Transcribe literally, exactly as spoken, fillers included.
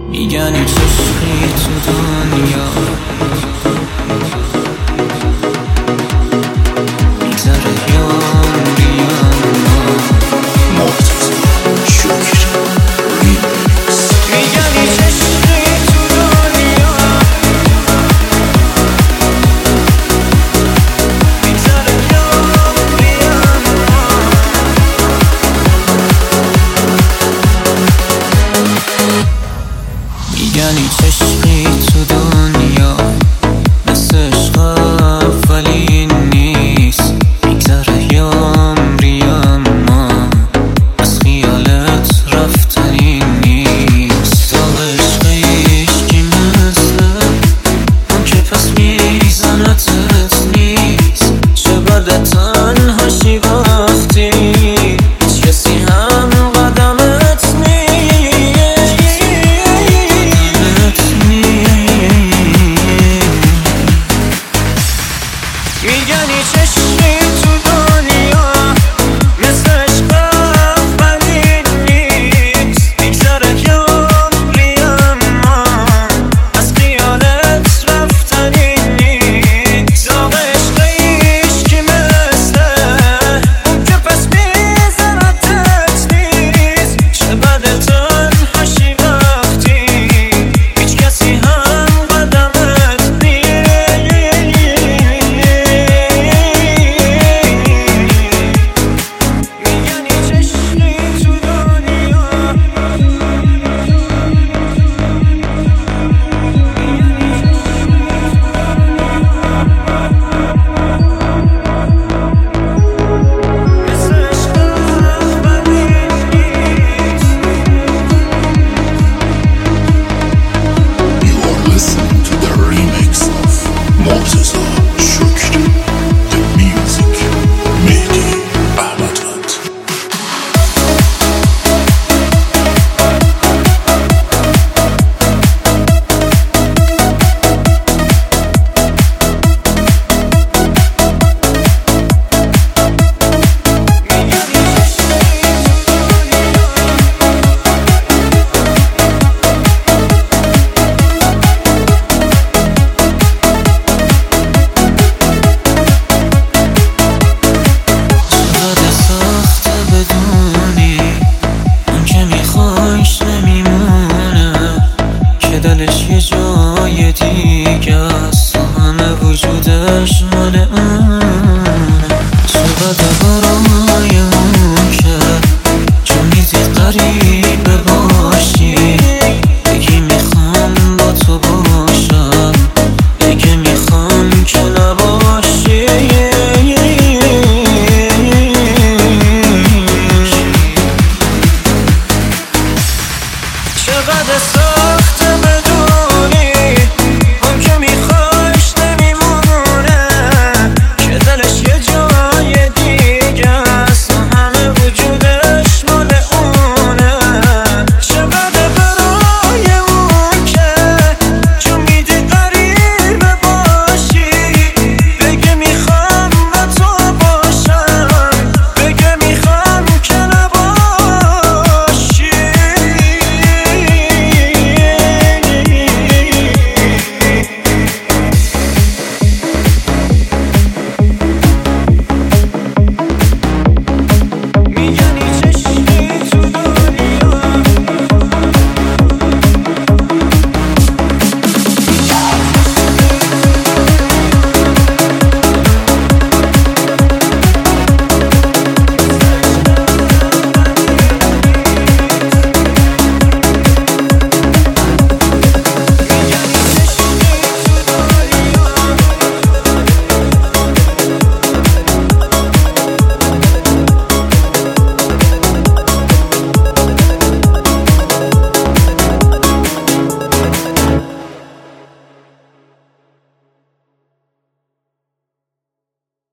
میگن این عشقی تو دنیا میگذره یا میان مرتضی شکر ریمیکس. میگن این عشقی تو دنیا میگذره یا میان میگن این عشقی تو دنیا مثل عشق اولی نیست میگذره یام ریام ما از خیالت رفتنی نیست تا عشقیش کی مثل اون که پس میزنتت نیست چه بده تنهاشی وقتی هیچ کسی هم قدمت نیست میگن هیچ عشقی تو دنیا مثل عشق اولی نیست میگذره یام اما از خیالت رفتنی نیست داغ عشقیش کی مثل اون که پس میزنتت نیست چه بده تنهاشی وقتی هیچ کسی هم قدمت نیست مرتضی شکر The Music مهدی احمدوند. دلش یه جای دیگه است و همه وجودش مال اونه چقدر برای اون که چون میدی قریبه باشی بگی میخوام با تو باشم بگی میخوام که نباشی چقدر سال